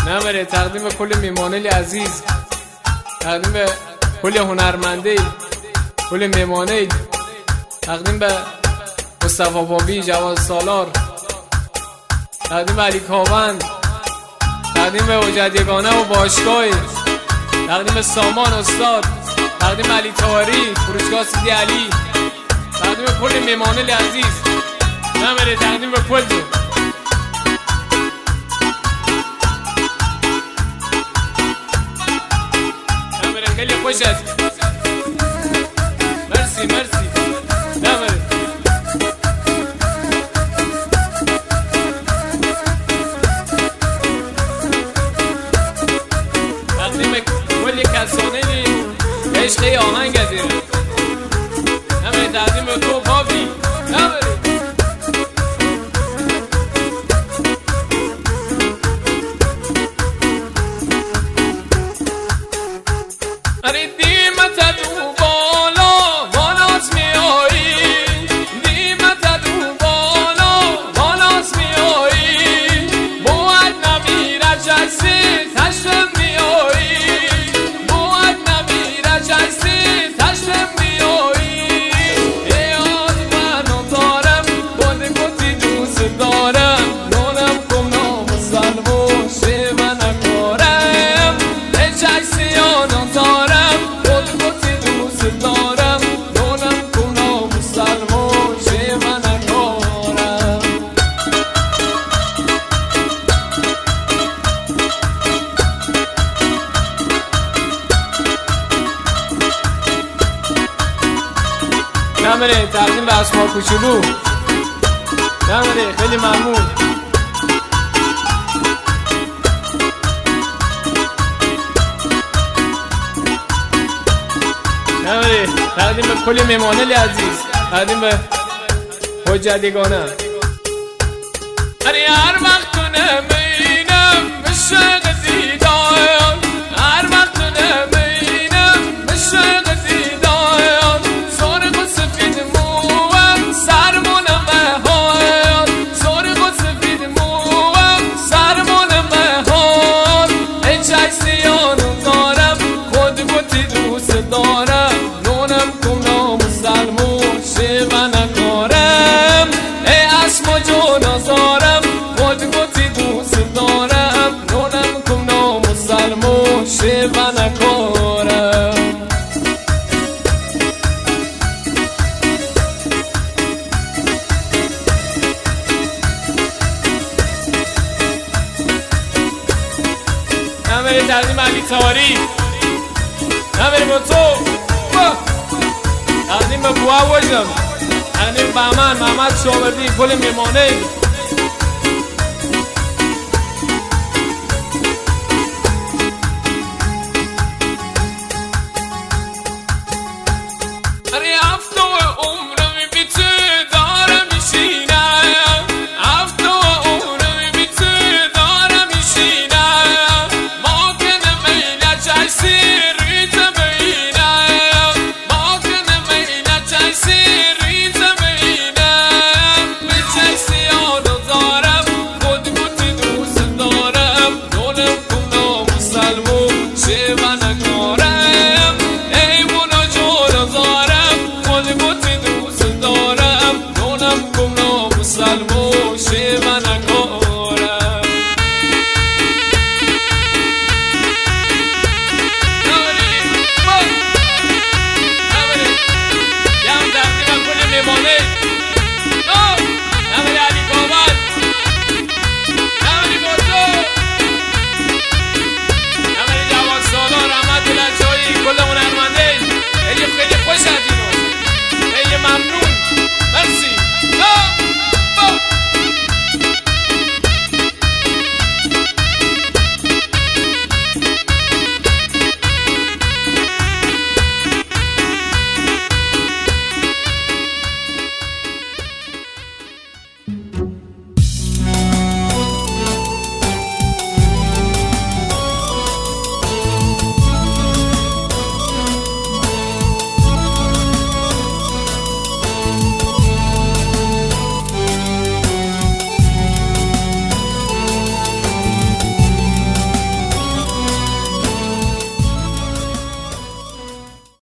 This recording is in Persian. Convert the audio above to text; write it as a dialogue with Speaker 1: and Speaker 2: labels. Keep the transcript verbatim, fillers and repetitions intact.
Speaker 1: نمیره تقدیم به کل میمانه عزیز، تقدیم به کل هنرمنده، کل میمانه، تقدیم به مصطفی بابی، جواد سالار، تقدیم به علی کاوند، تقدیم به وجدیگانه و باشگاه، تقدیم به سامان استاد، تقدیم به علی تاهری، فروشگاه سیدی علی، تقدیم به کل میمانه عزیز. نمیره تقدیم به کل نمیره. خیلی خوش است. مرسی مرسی. نمیره تقدیم کل کسانه عشقی آهنگ ازیره. نمیره تقدیم به تو بابی. نمیره نمیره تقدیم به اسما کوچولو. نمیره خیلی ممنون. نمیره تقدیم به کل میمانه عزیز، تقدیم به حجدیگانه. اری هر وقت تو نمینم بشه قصیدان، هر وقت تو نمینم بشه قصیدان، سرخ و سفید موام سرمون مهان، سرخ و سفید موام سرمون مهان. ای چای سیانو دارم خود بوتی دوست دارم، نونم کم نامسلمون شیوه نکارم. ای اسم جون آزارم خود بوتی دوست دارم، نونم کم نامسلمون شیوه نکارم. نمیره تقدیم علی تاهری. نمیره با تو تقدیم به بوا وجم، تقدیم به من محمد شاوردی، کل میمانه.